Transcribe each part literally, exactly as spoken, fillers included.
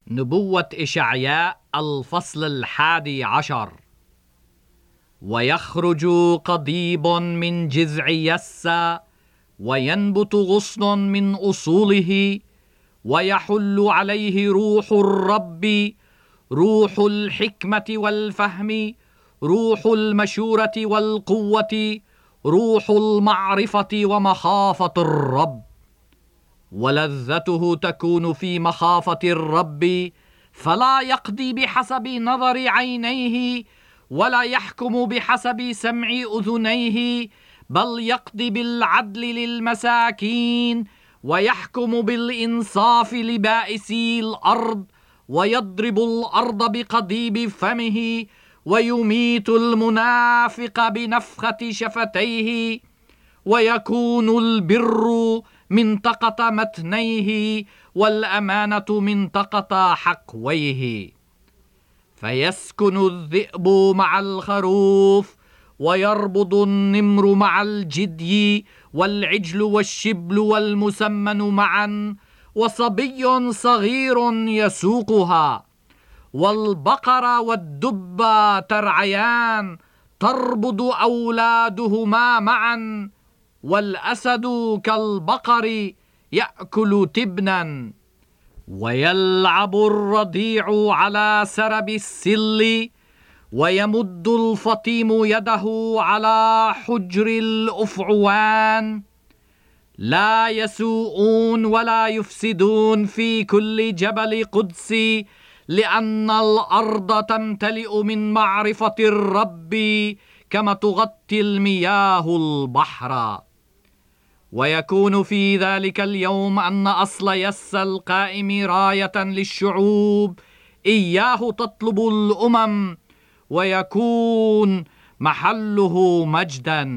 نبوة إشعياء الفصل الحادي عشر. ويخرج قضيب من جذع يسى، وينبت غصن من أصوله، ويحل عليه روح الرب، روح الحكمة والفهم، روح المشورة والقوة، روح المعرفة ومخافة الرب. ولذته تكون في مخافة الرب، فلا يقضي بحسب نظر عينيه، ولا يحكم بحسب سمع أذنيه، بل يقضي بالعدل للمساكين، ويحكم بالإنصاف لبائسي الأرض، ويضرب الأرض بقضيب فمه، ويميت المنافق بنفخة شفتيه. ويكون البر منطقة متنيه، والأمانة منطقة حقويه. فيسكن الذئب مع الخروف، ويربض النمر مع الجدي، والعجل والشبل والمسمن معا، وصبي صغير يسوقها. والبقر والدب ترعيان، تربض أولادهما معا، والأسد كالبقر يأكل تبنا. ويلعب الرضيع على سرب السل، ويمد الفطيم يده على حجر الأفعوان. لا يسوءون ولا يفسدون في كل جبل قدسي، لأن الأرض تمتلئ من معرفة الرب كما تغطي المياه البحر. ويكون في ذلك اليوم أن أصل يس القائم راية للشعوب، إياه تطلب الأمم، ويكون محله مجدا.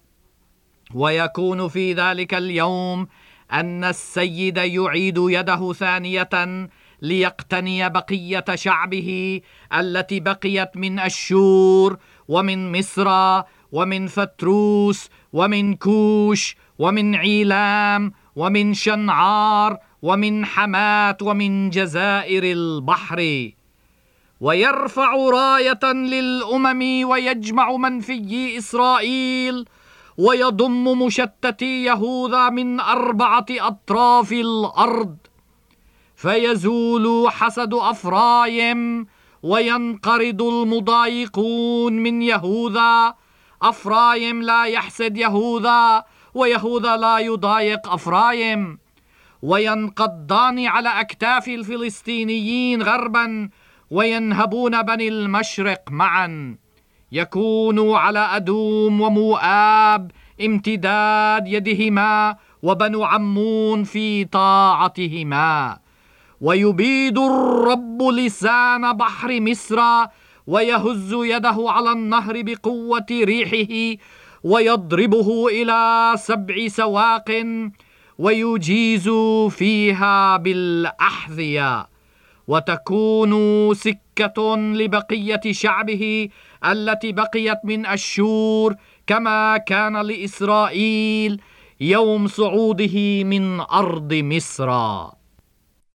ويكون في ذلك اليوم أن السيد يعيد يده ثانية ليقتني بقية شعبه التي بقيت من أشور، ومن مصر، ومن فتروس، ومن كوش، ومن عيلام، ومن شنعار، ومن حمات، ومن جزائر البحر. ويرفع راية للأمم، ويجمع منفي إسرائيل، ويضم مشتتي يهوذا من أربعة أطراف الأرض. فيزول حسد أفرايم، وينقرض المضايقون من يهوذا. أفرايم لا يحسد يهوذا، ويهوذا لا يضايق أفرايم. وينقضان على أكتاف الفلسطينيين غربا، وينهبون بني المشرق معا. يكون على أدوم ومؤاب امتداد يدهما، وبنو عمون في طاعتهما. ويبيد الرب لسان بحر مصر، ويهز يده على النهر بقوة ريحه، ويضربه إلى سبع سواق، ويجيز فيها بالأحذية. وتكون سكة لبقية شعبه التي بقيت من أشور، كما كان لإسرائيل يوم صعوده من أرض مصر.